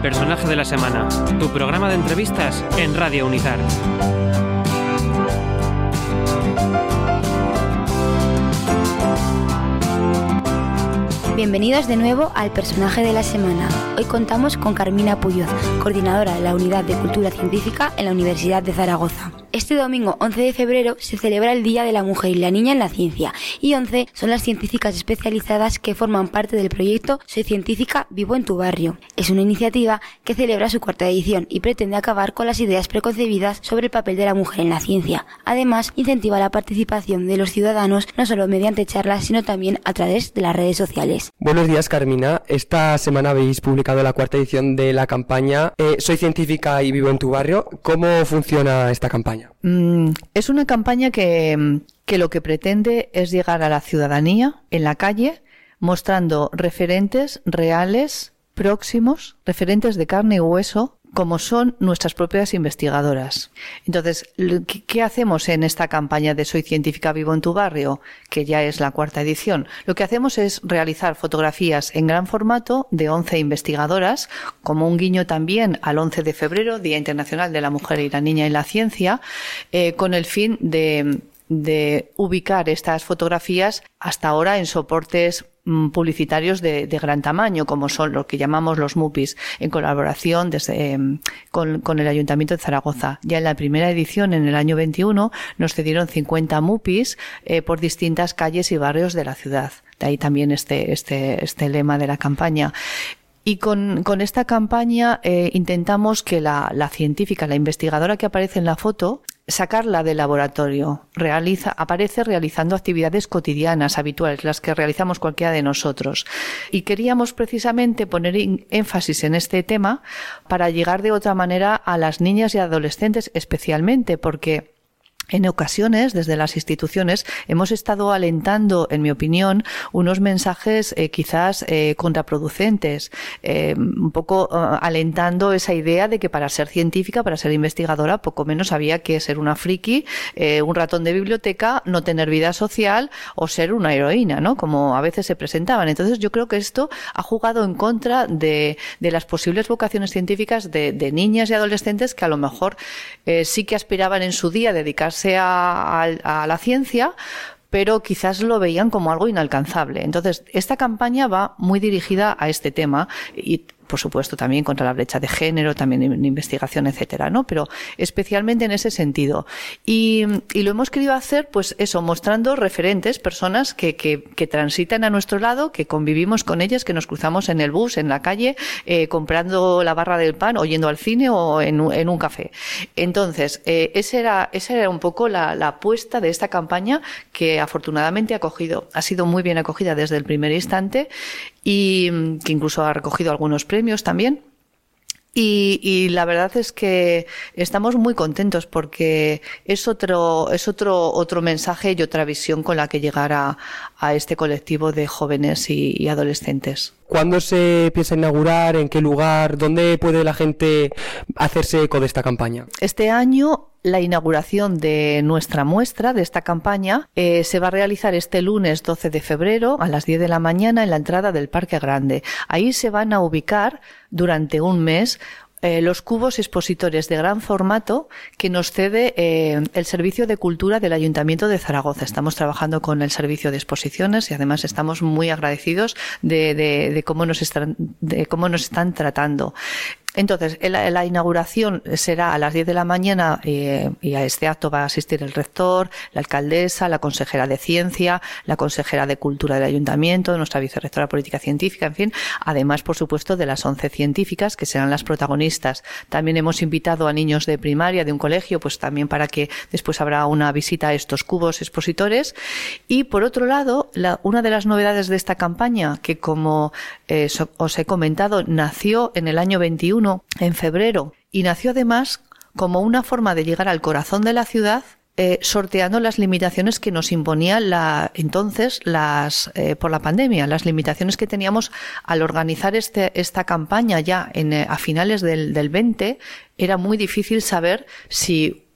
al personaje de la semana, tu programa de entrevistas en Radio Unizar. Bienvenidos de nuevo al personaje de la semana. Hoy contamos con Carmina Púyoz, coordinadora de la Unidad de Cultura Científica en la Universidad de Zaragoza. Este domingo 11 de febrero se celebra el Día de la Mujer y la Niña en la Ciencia y 11 son las científicas especializadas que forman parte del proyecto Soy Científica, Vivo en tu Barrio. Es una iniciativa que celebra su cuarta edición y pretende acabar con las ideas preconcebidas sobre el papel de la mujer en la ciencia. Además, incentiva la participación de los ciudadanos no solo mediante charlas, sino también a través de las redes sociales. Buenos días, Carmina. Esta semana habéis publicado la cuarta edición de la campaña Soy Científica y Vivo en tu Barrio. ¿Cómo funciona esta campaña? Es una campaña que lo que pretende es llegar a la ciudadanía en la calle mostrando referentes reales, próximos, referentes de carne y hueso, como son nuestras propias investigadoras. Entonces, ¿qué hacemos en esta campaña de Soy Científica, Vivo en tu Barrio?, que ya es la cuarta edición? Lo que hacemos es realizar fotografías en gran formato de 11 investigadoras, como un guiño también al 11 de febrero, Día Internacional de la Mujer y la Niña en la Ciencia, con el fin de ubicar estas fotografías hasta ahora en soportes publicitarios de gran tamaño, como son lo que llamamos los MUPIs, en colaboración con el Ayuntamiento de Zaragoza. Ya en la primera edición, en el año 21, nos cedieron 50 MUPIs por distintas calles y barrios de la ciudad. De ahí también este lema de la campaña. Y con esta campaña intentamos que la científica, la investigadora que aparece en la foto, sacarla del laboratorio. Aparece realizando actividades cotidianas, habituales, las que realizamos cualquiera de nosotros. Y queríamos precisamente poner énfasis en este tema para llegar de otra manera a las niñas y adolescentes especialmente, porque en ocasiones, desde las instituciones, hemos estado alentando, en mi opinión, unos mensajes quizás contraproducentes, un poco alentando esa idea de que para ser científica, para ser investigadora, poco menos había que ser una friki, un ratón de biblioteca, no tener vida social o ser una heroína, ¿no?, como a veces se presentaban. Entonces yo creo que esto ha jugado en contra de las posibles vocaciones científicas de niñas y adolescentes que a lo mejor sí que aspiraban en su día a dedicarse a la ciencia, pero quizás lo veían como algo inalcanzable. Entonces, esta campaña va muy dirigida a este tema y, por supuesto, también contra la brecha de género, también en investigación, etcétera, ¿no? Pero especialmente en ese sentido. Y lo hemos querido hacer, pues eso, mostrando referentes, personas que transitan a nuestro lado, que convivimos con ellas, que nos cruzamos en el bus, en la calle, comprando la barra del pan, o yendo al cine o en un café. Entonces, esa era un poco la apuesta de esta campaña, que afortunadamente ha sido muy bien acogida desde el primer instante y que incluso ha recogido algunos premios también. Y la verdad es que estamos muy contentos porque es otro mensaje y otra visión con la que llegar a este colectivo de jóvenes y adolescentes. ¿Cuándo se piensa inaugurar? ¿En qué lugar? ¿Dónde puede la gente hacerse eco de esta campaña? Este año la inauguración de nuestra muestra, de esta campaña, se va a realizar este lunes 12 de febrero a las 10 de la mañana en la entrada del Parque Grande. Ahí se van a ubicar durante un mes los cubos expositores de gran formato que nos cede el Servicio de Cultura del Ayuntamiento de Zaragoza. Estamos trabajando con el Servicio de Exposiciones y además estamos muy agradecidos de cómo nos están tratando. Entonces, la inauguración será a las 10 de la mañana y a este acto va a asistir el rector, la alcaldesa, la consejera de Ciencia, la consejera de Cultura del Ayuntamiento, nuestra vicerrectora de Política Científica, en fin, además, por supuesto, de las 11 científicas que serán las protagonistas. También hemos invitado a niños de primaria de un colegio, pues también para que después habrá una visita a estos cubos expositores. Y, por otro lado, una de las novedades de esta campaña, que como os he comentado, nació en el año 21, en febrero, y nació además como una forma de llegar al corazón de la ciudad, sorteando las limitaciones que nos imponía por la pandemia, las limitaciones que teníamos al organizar esta campaña ya a finales del 20. Era muy difícil saber si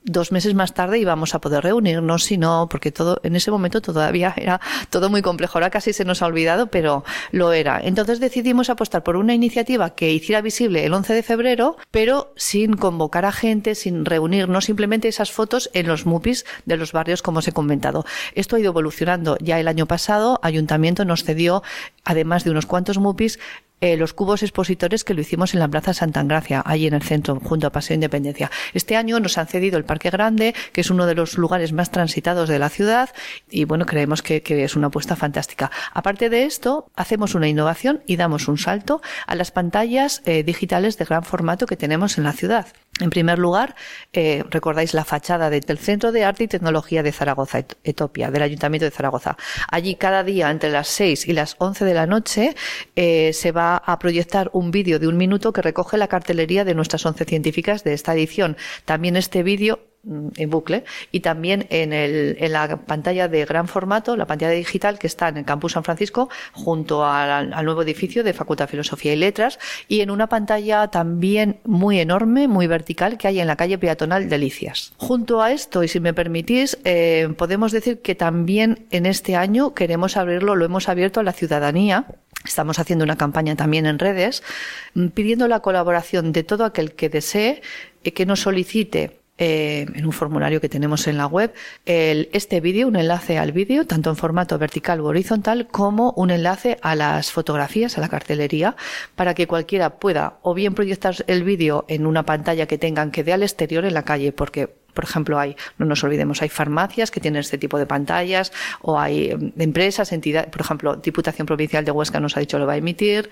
2 meses más tarde íbamos a poder reunirnos, sino porque todo en ese momento todavía era todo muy complejo. Ahora casi se nos ha olvidado, pero lo era. Entonces decidimos apostar por una iniciativa que hiciera visible el 11 de febrero, pero sin convocar a gente, sin reunirnos, simplemente esas fotos en los MUPIs de los barrios, como os he comentado. Esto ha ido evolucionando. Ya el año pasado, Ayuntamiento nos cedió, además de unos cuantos MUPIs, los cubos expositores, que lo hicimos en la Plaza Santa Engracia, allí en el centro, junto a Paseo Independencia. Este año nos han cedido el Parque Grande, que es uno de los lugares más transitados de la ciudad, y bueno, creemos que es una apuesta fantástica. Aparte de esto, hacemos una innovación y damos un salto a las pantallas digitales de gran formato que tenemos en la ciudad. En primer lugar, recordáis la fachada del Centro de Arte y Tecnología de Zaragoza, Etopia, del Ayuntamiento de Zaragoza. Allí cada día entre las 6 y las 11 de la noche se va a proyectar un vídeo de 1 minuto que recoge la cartelería de nuestras 11 científicas de esta edición. También este vídeo en bucle, y también en la pantalla de gran formato, la pantalla digital que está en el Campus San Francisco, junto al nuevo edificio de Facultad de Filosofía y Letras, y en una pantalla también muy enorme, muy vertical, que hay en la calle peatonal Delicias. Junto a esto, y si me permitís, podemos decir que también en este año queremos abrirlo, lo hemos abierto a la ciudadanía. Estamos haciendo una campaña también en redes, pidiendo la colaboración de todo aquel que desee que nos solicite en un formulario que tenemos en la web este vídeo, un enlace al vídeo, tanto en formato vertical u horizontal, como un enlace a las fotografías, a la cartelería, para que cualquiera pueda o bien proyectar el vídeo en una pantalla que tengan que dé al exterior en la calle, porque por ejemplo, no nos olvidemos, hay farmacias que tienen este tipo de pantallas, o hay empresas, entidades, por ejemplo, Diputación Provincial de Huesca nos ha dicho lo va a emitir,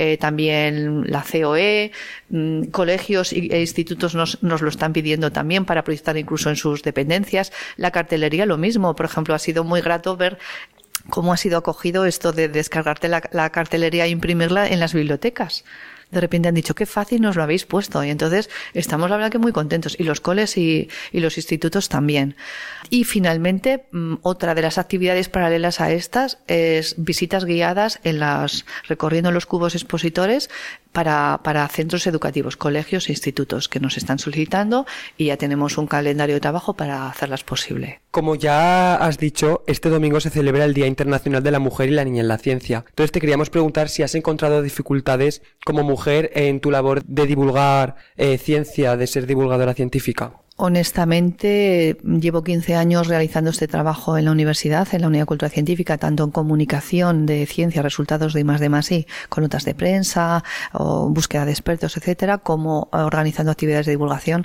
también la COE, colegios e institutos nos lo están pidiendo también para proyectar incluso en sus dependencias. La cartelería lo mismo, por ejemplo, ha sido muy grato ver cómo ha sido acogido esto de descargarte la cartelería e imprimirla en las bibliotecas. De repente han dicho, qué fácil nos lo habéis puesto. Y entonces estamos, la verdad, que muy contentos. Y los coles y los institutos también. Y finalmente, otra de las actividades paralelas a estas es visitas guiadas recorriendo los cubos expositores para centros educativos, colegios e institutos que nos están solicitando, y ya tenemos un calendario de trabajo para hacerlas posible. Como ya has dicho, este domingo se celebra el Día Internacional de la Mujer y la Niña en la Ciencia. Entonces te queríamos preguntar si has encontrado dificultades como mujer en tu labor de divulgar ciencia, de ser divulgadora científica. Honestamente, llevo 15 años realizando este trabajo en la universidad, en la Unidad de Cultura Científica, tanto en comunicación de ciencia, resultados de I+D+I, con notas de prensa o búsqueda de expertos, etcétera, como organizando actividades de divulgación.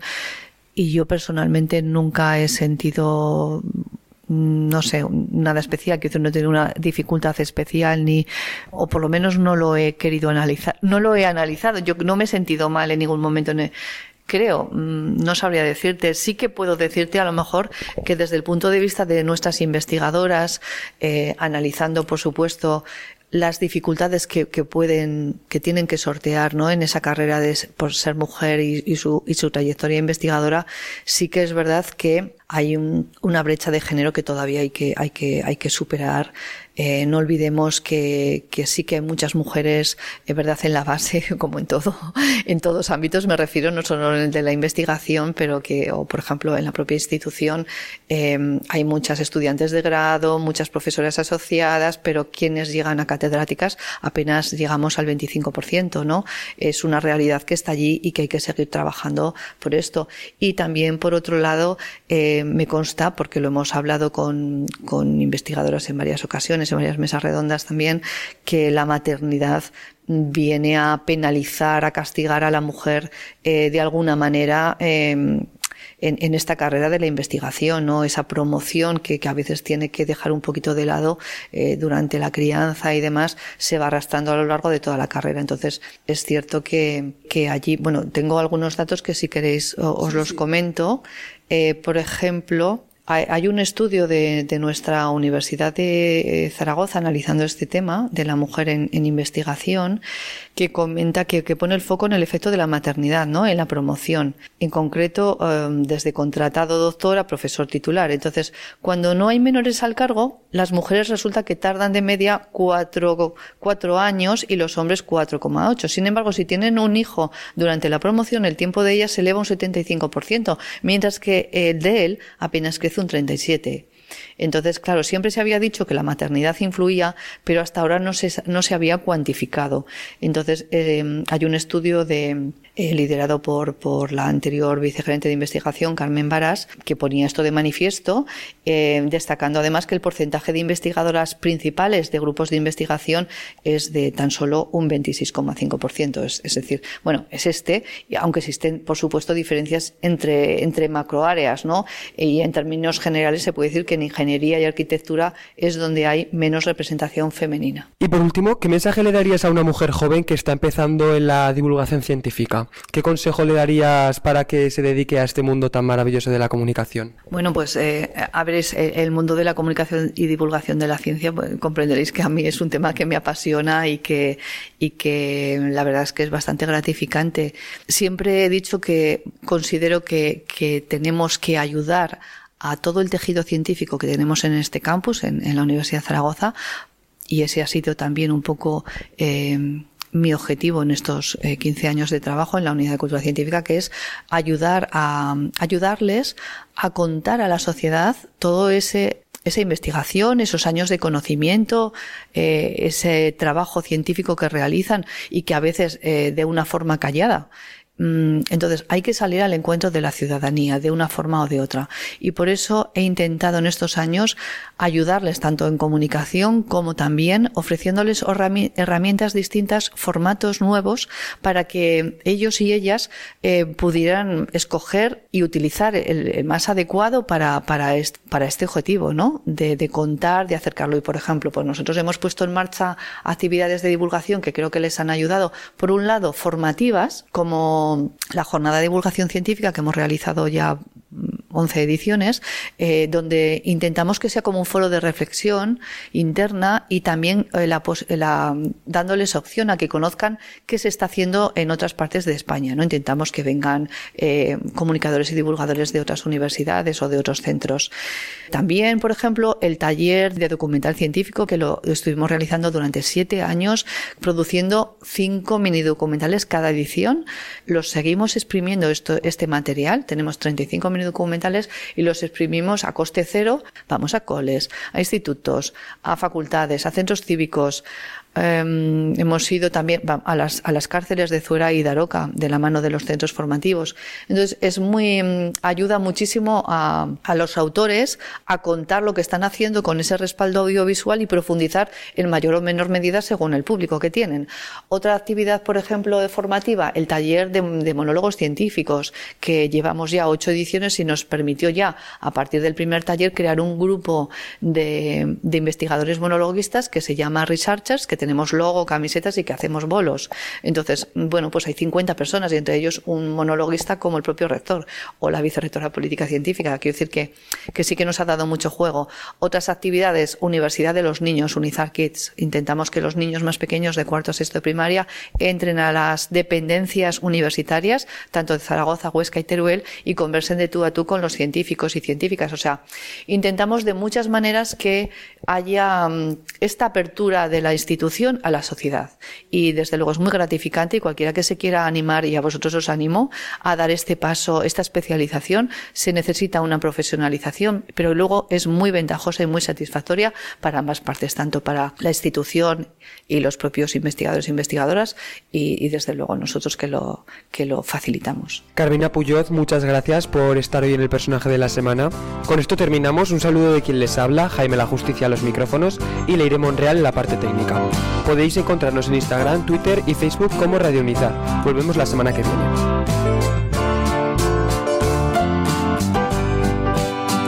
Y yo personalmente nunca he sentido, no sé, nada especial, que no he tenido una dificultad especial, o por lo menos no lo he querido analizar, no lo he analizado. Yo no me he sentido mal en ningún momento. Creo, no sabría decirte. Sí que puedo decirte a lo mejor que desde el punto de vista de nuestras investigadoras, analizando por supuesto las dificultades que tienen que sortear, ¿no?, en esa carrera por ser mujer y su trayectoria investigadora, sí que es verdad que hay una brecha de género que todavía hay que superar. No olvidemos que sí que hay muchas mujeres, es verdad, en la base, como en todos ámbitos, me refiero, no solo en el de la investigación, pero o por ejemplo en la propia institución, hay muchas estudiantes de grado, muchas profesoras asociadas, pero quienes llegan a catedráticas apenas llegamos al 25%, ¿no? Es una realidad que está allí y que hay que seguir trabajando por esto. Y también, por otro lado, me consta, porque lo hemos hablado con investigadoras en varias ocasiones, en varias mesas redondas también, que la maternidad viene a penalizar, a castigar a la mujer de alguna manera en esta carrera de la investigación, ¿no? Esa promoción que a veces tiene que dejar un poquito de lado durante la crianza y demás, se va arrastrando a lo largo de toda la carrera. Entonces, es cierto que allí, bueno, tengo algunos datos que si queréis os los comento. Por ejemplo, Hay un estudio de nuestra Universidad de Zaragoza analizando este tema de la mujer en investigación que comenta que pone el foco en el efecto de la maternidad, ¿no? En la promoción. En concreto, desde contratado doctor a profesor titular. Entonces, cuando no hay menores al cargo, las mujeres resulta que tardan de media 4 años y los hombres 4,8. Sin embargo, si tienen un hijo durante la promoción, el tiempo de ellas se eleva un 75%, mientras que el de él apenas crece un 37%. Entonces, claro, siempre se había dicho que la maternidad influía, pero hasta ahora no se había cuantificado. Entonces, hay un estudio liderado por la anterior vicegerente de investigación, Carmen Barás, que ponía esto de manifiesto, destacando además que el porcentaje de investigadoras principales de grupos de investigación es de tan solo un 26,5%. Es decir, bueno, aunque existen, por supuesto, diferencias entre macroáreas, ¿no? Y en términos generales se puede decir que en ingeniería y arquitectura es donde hay menos representación femenina. Y por último, ¿qué mensaje le darías a una mujer joven que está empezando en la divulgación científica? ¿Qué consejo le darías para que se dedique a este mundo tan maravilloso de la comunicación? Bueno, pues el mundo de la comunicación y divulgación de la ciencia, pues, comprenderéis que a mí es un tema que me apasiona y que la verdad es que es bastante gratificante. Siempre he dicho que considero que tenemos que ayudar a todo el tejido científico que tenemos en este campus, en la Universidad de Zaragoza, y ese ha sido también un poco mi objetivo en estos 15 años de trabajo en la Unidad de Cultura Científica, que es ayudarles a contar a la sociedad todo esa investigación, esos años de conocimiento, ese trabajo científico que realizan y que a veces de una forma callada. Entonces hay que salir al encuentro de la ciudadanía de una forma o de otra, y por eso he intentado en estos años ayudarles tanto en comunicación como también ofreciéndoles herramientas distintas, formatos nuevos para que ellos y ellas pudieran escoger y utilizar el más adecuado para este objetivo, ¿no? De contar, de acercarlo. Y por ejemplo, pues nosotros hemos puesto en marcha actividades de divulgación que creo que les han ayudado, por un lado formativas, como la jornada de divulgación científica que hemos realizado ya 11 ediciones, donde intentamos que sea como un foro de reflexión interna y también dándoles opción a que conozcan qué se está haciendo en otras partes de España, ¿no? Intentamos que vengan comunicadores y divulgadores de otras universidades o de otros centros. También, por ejemplo, el taller de documental científico que lo estuvimos realizando durante 7 años, produciendo 5 mini documentales cada edición. Los seguimos exprimiendo este material. Tenemos 35 mini documentales y los exprimimos a coste cero. Vamos a coles, a institutos, a facultades, a centros cívicos. Hemos ido también a las cárceles de Zuera y Daroca de la mano de los centros formativos. Entonces ayuda muchísimo a los autores a contar lo que están haciendo con ese respaldo audiovisual y profundizar en mayor o menor medida según el público que tienen. Otra actividad, por ejemplo, formativa, el taller de monólogos científicos, que llevamos ya 8 ediciones y nos permitió ya, a partir del primer taller, crear un grupo de investigadores monologuistas que se llama Researchers, que tenemos logo, camisetas y que hacemos bolos. Entonces, bueno, pues hay 50 personas y entre ellos un monologuista como el propio rector o la vicerrectora de política científica. Quiero decir que sí que nos ha dado mucho juego. Otras actividades, Universidad de los Niños, Unizar Kids. Intentamos que los niños más pequeños de 4º a 6º de primaria entren a las dependencias universitarias, tanto de Zaragoza, Huesca y Teruel, y conversen de tú a tú con los científicos y científicas. O sea, intentamos de muchas maneras que haya esta apertura de la institución a la sociedad, y desde luego es muy gratificante, y cualquiera que se quiera animar, y a vosotros os animo a dar este paso, esta especialización. Se necesita una profesionalización, pero luego es muy ventajosa y muy satisfactoria para ambas partes, tanto para la institución y los propios investigadores e investigadoras, y desde luego nosotros que lo facilitamos. Carmina Puyoz, muchas gracias por estar hoy en el personaje de la semana. Con esto terminamos. Un saludo de quien les habla, Jaime La Justicia a los micrófonos y Leire Monreal en la parte técnica. Podéis encontrarnos en Instagram, Twitter y Facebook como Radio Unizar. Volvemos la semana que viene.